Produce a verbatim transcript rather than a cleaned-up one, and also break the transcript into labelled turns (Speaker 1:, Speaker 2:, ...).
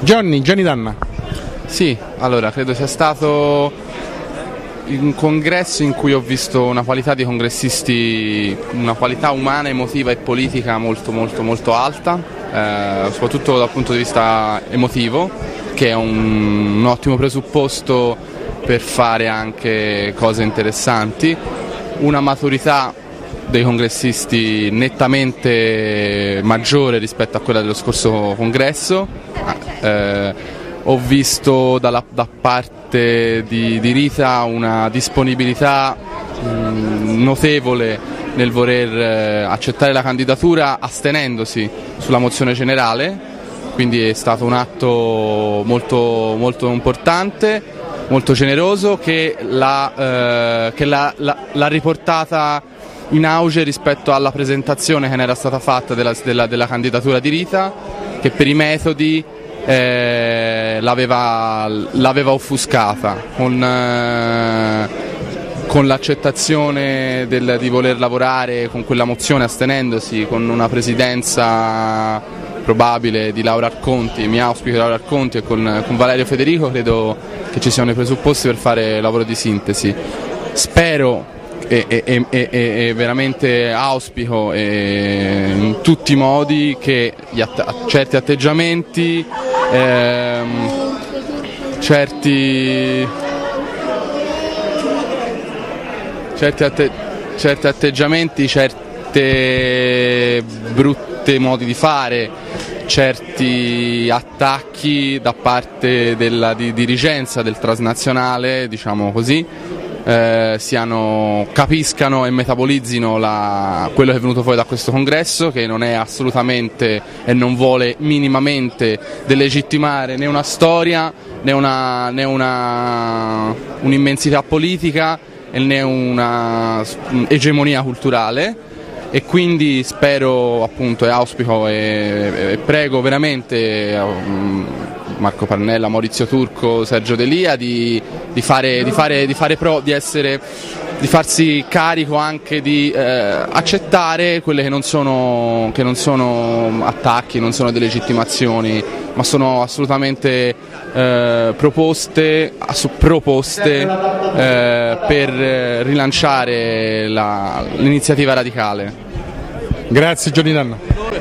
Speaker 1: Johnny, Johnny Danna.
Speaker 2: Sì, allora credo sia stato un congresso in cui ho visto una qualità di congressisti, una qualità umana, emotiva e politica molto molto molto alta, eh, soprattutto dal punto di vista emotivo, che è un, un ottimo presupposto per fare anche cose interessanti, una maturità dei congressisti nettamente maggiore rispetto a quella dello scorso congresso. Eh, ho visto dalla, da parte di, di Rita una disponibilità mh, notevole nel voler eh, accettare la candidatura astenendosi sulla mozione generale, quindi è stato un atto molto, molto importante, molto generoso, che l'ha, eh, che l'ha, l'ha, l'ha riportata in auge rispetto alla presentazione che ne era stata fatta della, della, della candidatura di Rita, che per i metodi eh, l'aveva, l'aveva offuscata con, eh, con l'accettazione del, di voler lavorare con quella mozione astenendosi, con una presidenza probabile di Laura Arconti, mi auspico di Laura Arconti, e con, con Valerio Federico credo che ci siano i presupposti per fare lavoro di sintesi. Spero E, e, e, e veramente auspico e in tutti i modi che gli att- certi atteggiamenti, ehm, certi, certi, atte- certi atteggiamenti, certe brutte modi di fare, certi attacchi da parte della di dirigenza del transnazionale, diciamo così, Eh, siano, capiscano e metabolizzino la, quello che è venuto fuori da questo congresso, che non è assolutamente e non vuole minimamente delegittimare né una storia né una, né una un'immensità politica né una egemonia culturale, e quindi spero, appunto, e auspico e, e prego veramente um, Marco Pannella, Maurizio Turco, Sergio D'Elia di, di fare, di fare, di fare pro, di essere, di farsi carico anche di eh, accettare quelle che non sono, che non sono attacchi, non sono delegittimazioni, ma sono assolutamente eh, proposte, ass- proposte eh, per rilanciare la, l'iniziativa radicale.
Speaker 1: Grazie Johnny Danna.